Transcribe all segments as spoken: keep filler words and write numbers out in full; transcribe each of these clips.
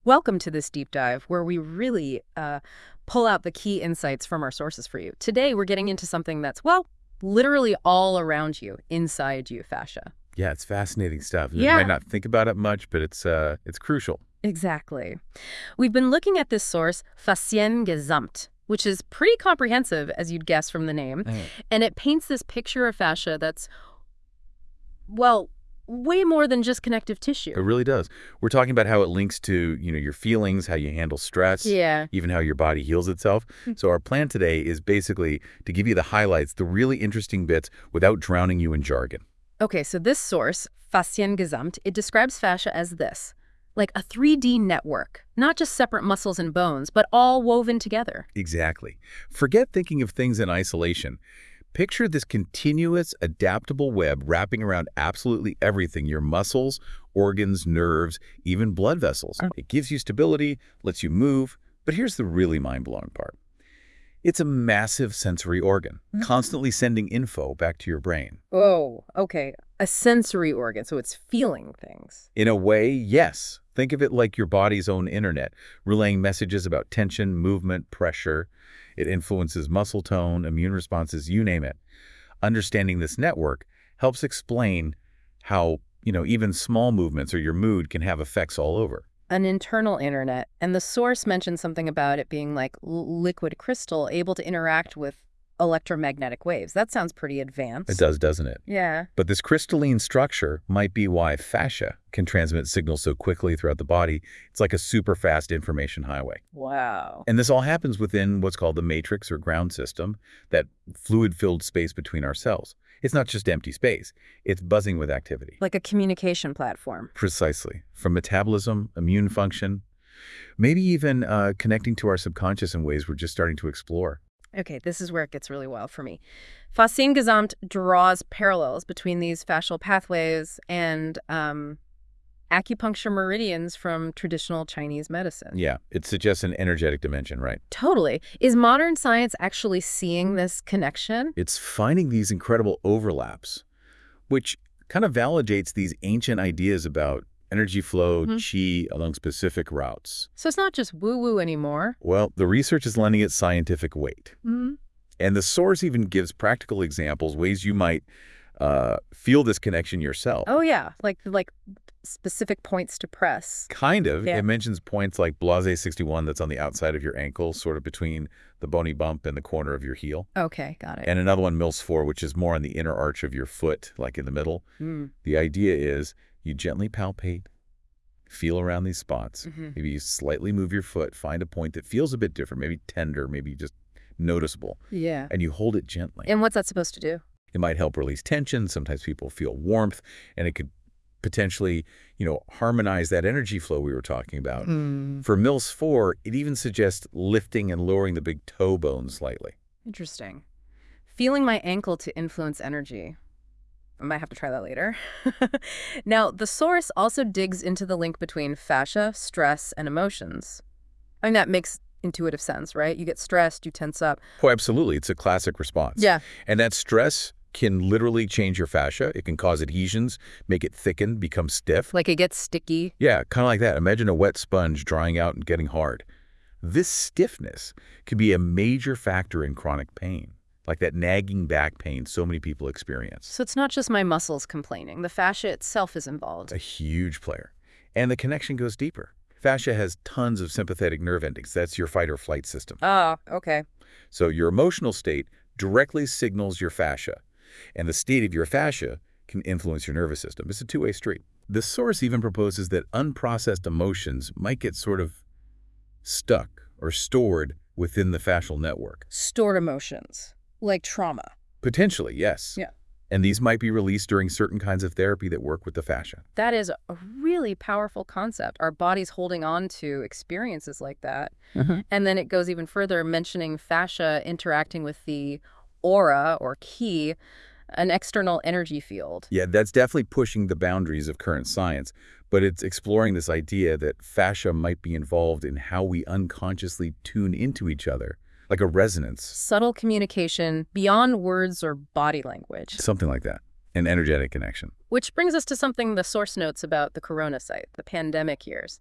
Welcome to this deep dive where we really uh, pull out the key insights from our sources for you. Today, we're getting into something that's, well, literally all around you, inside you, fascia. Yeah, it's fascinating stuff. You might Yeah, not think about it much, but it's uh, it's crucial. exactly. We've been looking at this source, Fasziengesamt, which is pretty comprehensive, as you'd guess from the name, Mm. and it paints this picture of fascia that's, well, way more than just connective tissue. It really does. We're talking about how it links to, you know, your feelings, how you handle stress, Yeah. even how your body heals itself. So our plan today is basically to give you the highlights, the really interesting bits, without drowning you in jargon. Okay, so this source, Fasziengesamt, it describes fascia as this, like a three D network, not just separate muscles and bones, but all woven together. Exactly. Forget thinking of things in isolation. Picture this continuous, adaptable web wrapping around absolutely everything, your muscles, organs, nerves, even blood vessels. Oh. It gives you stability, lets you move, but here's the really mind-blowing part. It's a massive sensory organ, Mhm. constantly sending info back to your brain. Oh, okay. A sensory organ, so it's feeling things. In a way, yes. Think of it like your body's own internet, relaying messages about tension, movement, pressure. It influences muscle tone, immune responses, you name it. Understanding this network helps explain how, you know, even small movements or your mood can have effects all over. An internal internet, and the source mentioned something about it being like l- liquid crystal, able to interact with electromagnetic waves. That sounds pretty It advanced. does, doesn't it? Yeah. But this crystalline structure might be why fascia can transmit signals so quickly throughout the body. It's like a super fast information highway. Wow. And this all happens within what's called the matrix or ground system, that fluid-filled space between our cells. It's not just empty space. It's buzzing with activity. Like a communication platform. Precisely. From metabolism, immune function, maybe even uh, connecting to our subconscious in ways we're just starting to explore. Okay, this is where it gets really wild for me. Fasziengesamt draws parallels between these fascial pathways and um, acupuncture meridians from traditional Chinese medicine. Yeah, it suggests an energetic dimension, right? Totally. Is modern science actually seeing this connection? It's finding these incredible overlaps, which kind of validates these ancient ideas about energy flow, Mhm. qi along specific routes. So it's not just woo-woo anymore. Well, the research is lending it scientific weight. Mhm. And the source even gives practical examples, ways you might uh, feel this connection yourself. Oh, yeah, like like specific points to press. Kind of. Yeah. It mentions points like Blase sixty-one that's on the outside of your ankle, sort of between the bony bump and the corner of your heel. Okay, got it. And another one, Mills four, which is more on the inner arch of your foot, like in the middle. Mm. The idea is you gently palpate, feel around these spots. Mhm. Maybe you slightly move your foot, find a point that feels a bit different, maybe tender, maybe just noticeable, Yeah. and you hold it gently. And what's that supposed to do? It might help release tension. Sometimes people feel warmth, and it could potentially, you know, harmonize that energy flow we were talking about. Mm. For Mills four, it even suggests lifting and lowering the big toe bone slightly. Interesting. Feeling my ankle to influence energy. I might have to try that later. Now, the source also digs into the link between fascia, stress, and emotions. I mean, that makes intuitive sense, right? You get stressed, you tense up. Oh, absolutely. It's a classic response. Yeah. And that stress can literally change your fascia. It can cause adhesions, make it thicken, become stiff. Like it gets sticky. Yeah, kind of like that. Imagine a wet sponge drying out and getting hard. This stiffness can be a major factor in chronic pain, like that nagging back pain so many people experience. So it's not just my muscles complaining. The fascia itself is involved. A huge player. And the connection goes deeper. Fascia has tons of sympathetic nerve endings. That's your fight or flight system. Oh, okay. So your emotional state directly signals your fascia, and the state of your fascia can influence your nervous system. It's a two-way street. The source even proposes that unprocessed emotions might get sort of stuck or stored within the fascial network. Stored emotions, like trauma. Potentially, yes. Yeah. And these might be released during certain kinds of therapy that work with the fascia. That is a really powerful concept. Our body's holding on to experiences like that. And then it goes even further, mentioning fascia interacting with the aura or ki, an external energy field. Yeah, that's definitely pushing the boundaries of current science, but it's exploring this idea that fascia might be involved in how we unconsciously tune into each other, like a resonance, Subtle communication beyond words or body language. something like that, an energetic connection. Which brings us to something the source notes about the corona site, the pandemic years.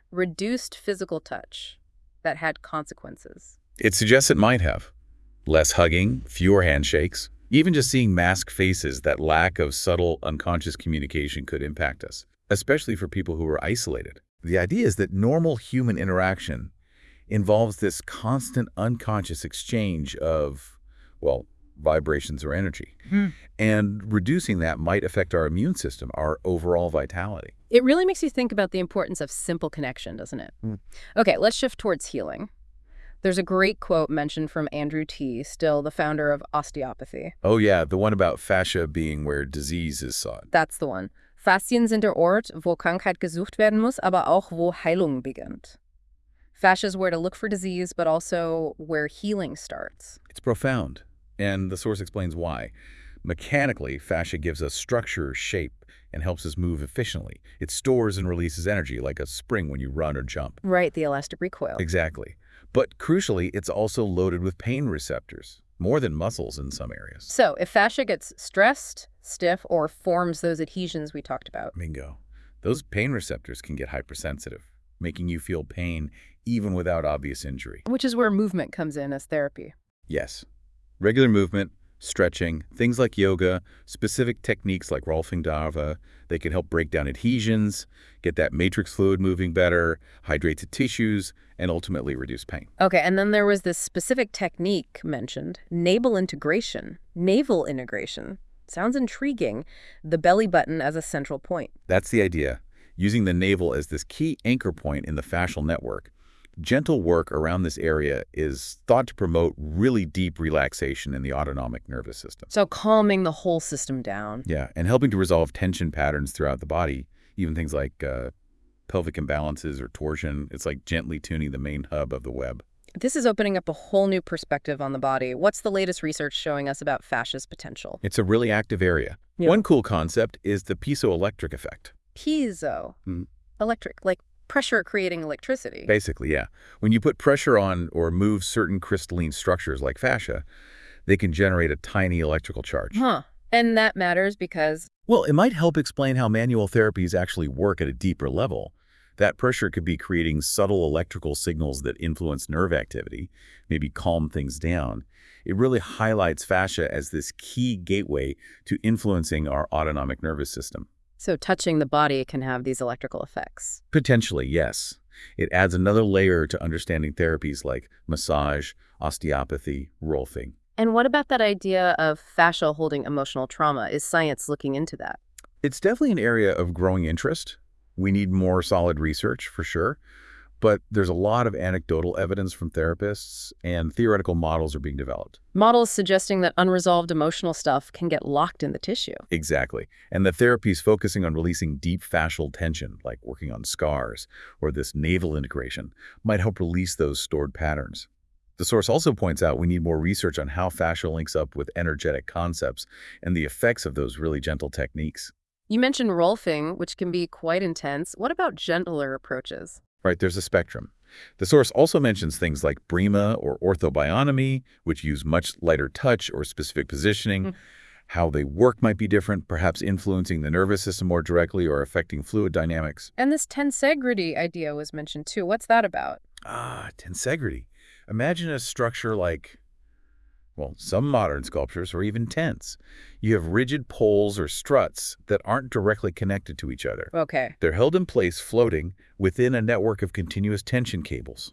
reduced physical touch that had consequences. It suggests it might have. Less hugging, fewer handshakes, even just seeing masked faces, that lack of subtle, unconscious communication could impact us, especially for people who are isolated. The idea is that normal human interaction involves this constant unconscious exchange of, well, vibrations or energy. Hmm. And reducing that might affect our immune system, our overall vitality. It really makes you think about the importance of simple connection, doesn't it? Hmm. Okay, let's shift towards healing. There's a great quote mentioned from Andrew T., still the founder of osteopathy. Oh yeah, the one about fascia being where disease is sought. That's the one. Faszien sind der Ort, wo Krankheit gesucht werden muss, aber auch wo Heilung beginnt. Fascia is where to look for disease, but also where healing starts. It's profound, and the source explains why. Mechanically, fascia gives us structure, shape, and helps us move efficiently. It stores and releases energy like a spring when you run or jump. Right, the elastic recoil. Exactly. But crucially, it's also loaded with pain receptors, more than muscles in some areas. So if fascia gets stressed, stiff, or forms those adhesions we talked about. Bingo. Those pain receptors can get hypersensitive, making you feel pain even without obvious injury. Which is where movement comes in as therapy. Yes. Regular movement, stretching, things like yoga, specific techniques like Rolfing Darva, they can help break down adhesions, get that matrix fluid moving better, hydrate the tissues, and ultimately reduce pain. Okay, and then there was this specific technique mentioned, navel integration. Navel integration. Sounds intriguing. The belly button as a central point. That's the idea. Using the navel as this key anchor point in the fascial network, gentle work around this area is thought to promote really deep relaxation in the autonomic nervous system. So calming the whole system down. Yeah, and helping to resolve tension patterns throughout the body, even things like uh, pelvic imbalances or torsion. It's like gently tuning the main hub of the web. This is opening up a whole new perspective on the body. What's the latest research showing us about fascia's potential? It's a really active area. Yeah. One cool concept is the piezoelectric effect. Piezo. Hmm. Electric, like pressure creating electricity. Basically, yeah. When you put pressure on or move certain crystalline structures like fascia, they can generate a tiny electrical charge. Huh. And that matters because... Well, it might help explain how manual therapies actually work at a deeper level. That pressure could be creating subtle electrical signals that influence nerve activity, maybe calm things down. It really highlights fascia as this key gateway to influencing our autonomic nervous system. So touching the body can have these electrical effects. Potentially, yes. It adds another layer to understanding therapies like massage, osteopathy, Rolfing. And what about that idea of fascia holding emotional trauma? Is science looking into that? It's definitely an area of growing interest. We need more solid research, for sure. But there's a lot of anecdotal evidence from therapists, and theoretical models are being developed. Models suggesting that unresolved emotional stuff can get locked in the tissue. Exactly. And the therapy's focusing on releasing deep fascial tension, like working on scars, or this navel integration, might help release those stored patterns. The source also points out we need more research on how fascia links up with energetic concepts and the effects of those really gentle techniques. You mentioned Rolfing, which can be quite intense. What about gentler approaches? Right, there's a spectrum. The source also mentions things like BRIMA or orthobionomy, which use much lighter touch or specific positioning. Mm. How they work might be different, perhaps influencing the nervous system more directly or affecting fluid dynamics. And this tensegrity idea was mentioned too. What's that about? Ah, tensegrity. Imagine a structure like, well, some modern sculptures or even tents. You have rigid poles or struts that aren't directly connected to each other. Okay. They're held in place floating within a network of continuous tension cables.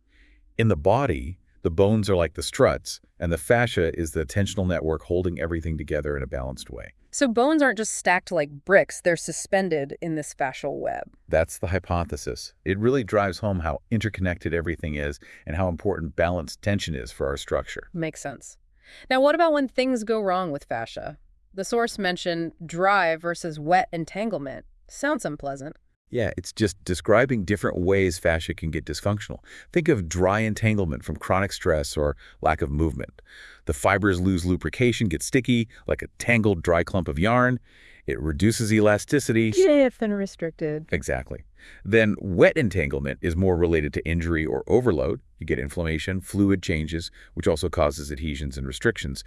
In the body, the bones are like the struts, and the fascia is the tensional network holding everything together in a balanced way. So bones aren't just stacked like bricks, they're suspended in this fascial web. That's the hypothesis. It really drives home how interconnected everything is and how important balanced tension is for our structure. Makes sense. Now, what about when things go wrong with fascia? The source mentioned dry versus wet entanglement. Sounds unpleasant. Yeah, it's just describing different ways fascia can get dysfunctional. Think of dry entanglement from chronic stress or lack of movement. The fibers lose lubrication, get sticky, like a tangled dry clump of yarn. It reduces elasticity. Stiff and restricted. Exactly. Then wet entanglement is more related to injury or overload. You get inflammation, fluid changes, which also causes adhesions and restrictions.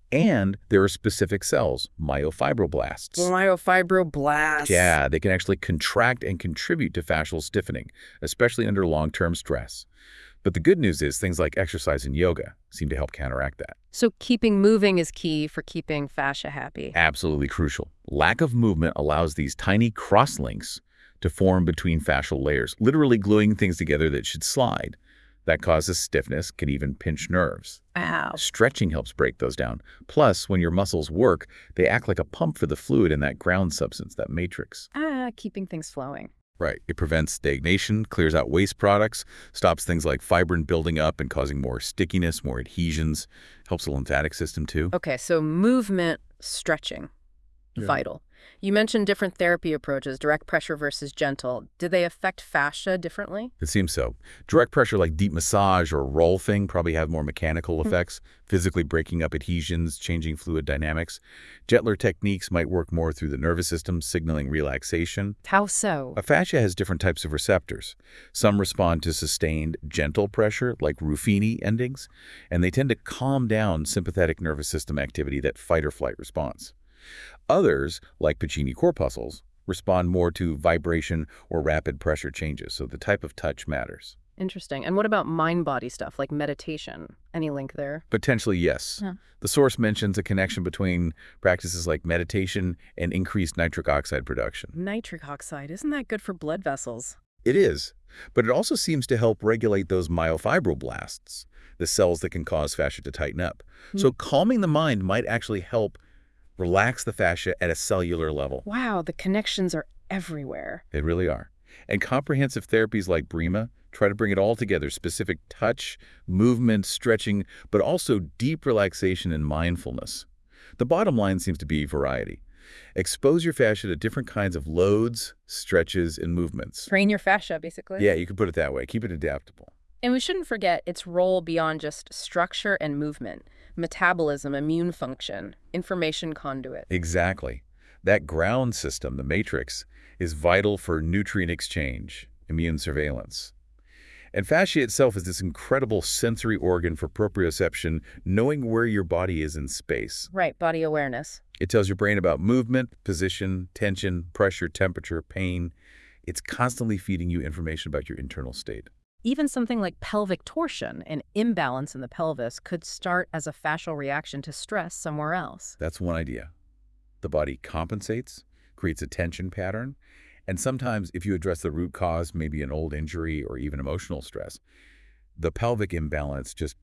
And there are specific cells, myofibroblasts. Myofibroblasts. Yeah, they can actually contract and contribute to fascial stiffening, especially under long-term stress. But the good news is things like exercise and yoga seem to help counteract that. So keeping moving is key for keeping fascia happy. Absolutely crucial. Lack of movement allows these tiny crosslinks to form between fascial layers, literally gluing things together that should slide. That causes stiffness, can even pinch nerves. Ow. Stretching helps break those down. Plus, when your muscles work, they act like a pump for the fluid in that ground substance, that matrix. Ah, keeping things flowing. Right. It prevents stagnation, clears out waste products, stops things like fibrin building up and causing more stickiness, more adhesions, helps the lymphatic system too. Okay, so movement, stretching, Yeah. vital. You mentioned different therapy approaches, direct pressure versus gentle. Do they affect fascia differently? It seems so. Direct pressure like deep massage or rolfing probably have more mechanical effects, physically breaking up adhesions, changing fluid dynamics. Gentler techniques might work more through the nervous system, signaling relaxation. How so? A fascia has different types of receptors. Some respond to sustained, gentle pressure, like Ruffini endings, and they tend to calm down sympathetic nervous system activity, that fight-or-flight response. Others, like Pacini corpuscles, respond more to vibration or rapid pressure changes, so the type of touch matters. Interesting. And what about mind-body stuff, like meditation? Any link there? Potentially, yes. Huh. The source mentions a connection between practices like meditation and increased nitric oxide production. Nitric oxide, isn't that good for blood vessels? It is, but it also seems to help regulate those myofibroblasts, the cells that can cause fascia to tighten up. Hmm. So calming the mind might actually help relax the fascia at a cellular level. Wow, the connections are everywhere. They really are. And comprehensive therapies like BRIMA try to bring it all together, specific touch, movement, stretching, but also deep relaxation and mindfulness. The bottom line seems to be variety. Expose your fascia to different kinds of loads, stretches, and movements. Train your fascia, basically. Yeah, you could put it that way. Keep it adaptable. And we shouldn't forget its role beyond just structure and movement. Metabolism, immune function, information conduit. Exactly. That ground system, the matrix, is vital for nutrient exchange, immune surveillance. And fascia itself is this incredible sensory organ for proprioception, knowing where your body is in space. Right, body awareness. It tells your brain about movement, position, tension, pressure, temperature, pain. It's constantly feeding you information about your internal state. Even something like pelvic torsion, an imbalance in the pelvis, could start as a fascial reaction to stress somewhere else. That's one idea. The body compensates, creates a tension pattern, and sometimes if you address the root cause, maybe an old injury or even emotional stress, the pelvic imbalance just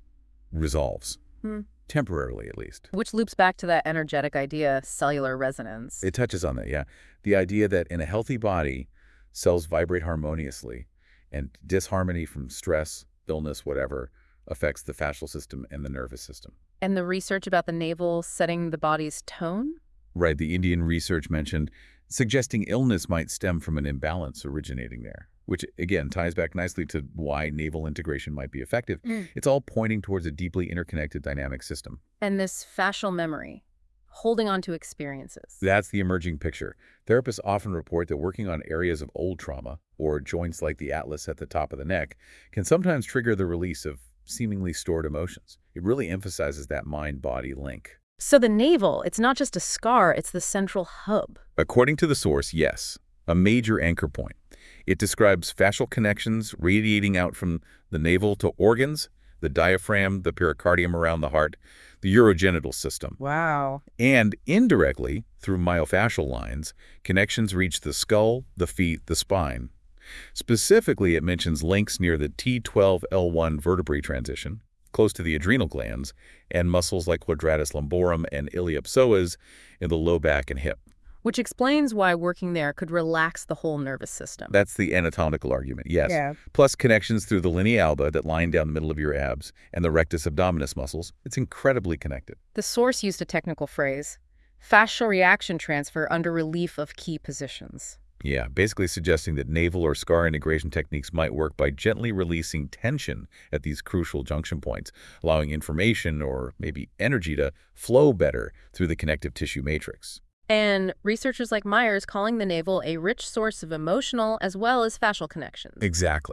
resolves, Hmm. temporarily at least. Which loops back to that energetic idea, cellular resonance. It touches on that, yeah. The idea that in a healthy body, cells vibrate harmoniously, and disharmony from stress, illness, whatever, affects the fascial system and the nervous system. And the research about the navel setting the body's tone? Right, the Indian research mentioned suggesting illness might stem from an imbalance originating there, which again ties back nicely to why naval integration might be effective. Mm. It's all pointing towards a deeply interconnected dynamic system. And this fascial memory, holding on to experiences. That's the emerging picture. Therapists often report that working on areas of old trauma, or joints like the atlas at the top of the neck, can sometimes trigger the release of seemingly stored emotions. It really emphasizes that mind-body link. So the navel, it's not just a scar, it's the central hub. According to the source, yes, a major anchor point. It describes fascial connections radiating out from the navel to organs, the diaphragm, the pericardium around the heart, the urogenital system. Wow. And indirectly, through myofascial lines, connections reach the skull, the feet, the spine. Specifically, it mentions links near the T twelve L one vertebrae transition, close to the adrenal glands, and muscles like quadratus lumborum and iliopsoas in the low back and hip. Which explains why working there could relax the whole nervous system. That's the anatomical argument, yes. Yeah. Plus connections through the linea alba that line down the middle of your abs and the rectus abdominis muscles. It's incredibly connected. The source used a technical phrase, fascial reaction transfer under relief of key positions. Yeah, basically suggesting that navel or scar integration techniques might work by gently releasing tension at these crucial junction points, allowing information or maybe energy to flow better through the connective tissue matrix. And researchers like Myers calling the navel a rich source of emotional as well as fascial connections. Exactly.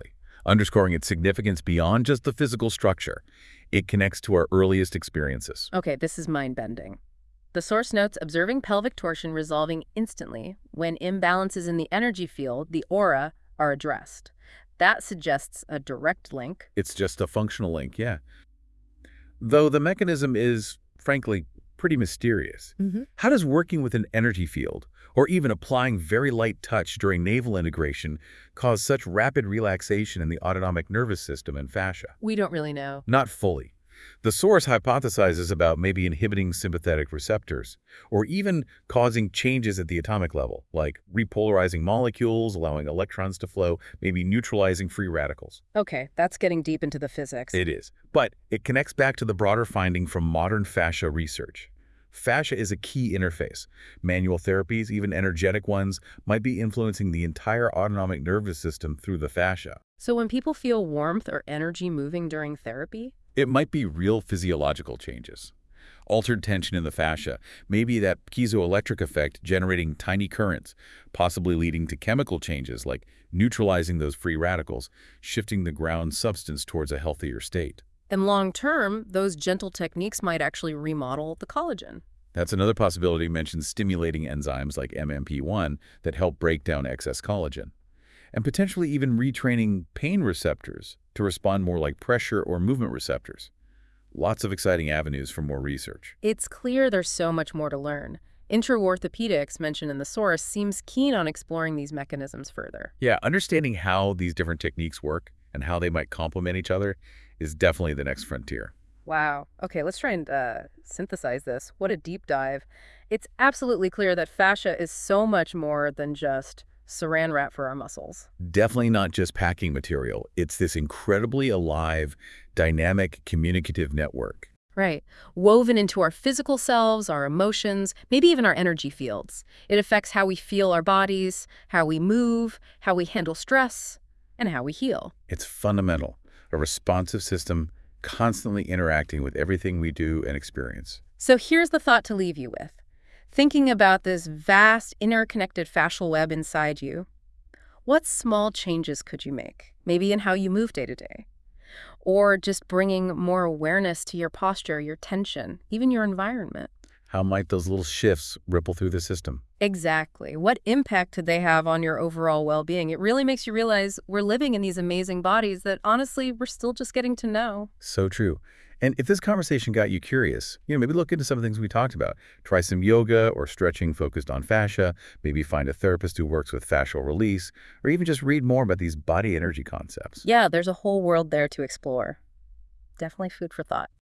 underscoring its significance beyond just the physical structure. It connects to our earliest experiences. Okay, this is mind-bending. The source notes observing pelvic torsion resolving instantly when imbalances in the energy field, the aura, are addressed. That suggests a direct link. It's just a functional link, yeah. Though the mechanism is, frankly, pretty mysterious. Mm-hmm. How does working with an energy field, or even applying very light touch during navel integration, cause such rapid relaxation in the autonomic nervous system and fascia? We don't really know. Not fully. The source hypothesizes about maybe inhibiting sympathetic receptors, or even causing changes at the atomic level, like repolarizing molecules, allowing electrons to flow, maybe neutralizing free radicals. Okay, that's getting deep into the physics. It is. But it connects back to the broader finding from modern fascia research. Fascia is a key interface. Manual therapies, even energetic ones, might be influencing the entire autonomic nervous system through the fascia. So when people feel warmth or energy moving during therapy? It might be real physiological changes. Altered tension in the fascia, maybe that piezoelectric effect generating tiny currents, possibly leading to chemical changes like neutralizing those free radicals, shifting the ground substance towards a healthier state. And long-term, those gentle techniques might actually remodel the collagen. That's another possibility mentions stimulating enzymes like M M P one that help break down excess collagen, and potentially even retraining pain receptors to respond more like pressure or movement receptors. Lots of exciting avenues for more research. It's clear there's so much more to learn. Intra-orthopedics, mentioned in the source, seems keen on exploring these mechanisms further. Yeah, understanding how these different techniques work and how they might complement each other is definitely the next frontier. Wow. Okay, let's try and uh, synthesize this. What a deep dive. It's absolutely clear that fascia is so much more than just saran wrap for our muscles. Definitely not just packing material. It's this incredibly alive, dynamic, communicative network. Right. Woven into our physical selves, our emotions, maybe even our energy fields. It affects how we feel our bodies, how we move, how we handle stress, and how we heal. It's fundamental, a responsive system constantly interacting with everything we do and experience. So here's the thought to leave you with. Thinking about this vast, interconnected fascial web inside you, what small changes could you make? Maybe in how you move day to day. Or just bringing more awareness to your posture, your tension, even your environment. How might those little shifts ripple through the system? Exactly. What impact could they have on your overall well-being? It really makes you realize we're living in these amazing bodies that, honestly, we're still just getting to know. So true. And if this conversation got you curious, you know, maybe look into some of the things we talked about. Try some yoga or stretching focused on fascia, maybe find a therapist who works with fascial release, or even just read more about these body energy concepts. Yeah, there's a whole world there to explore. Definitely food for thought.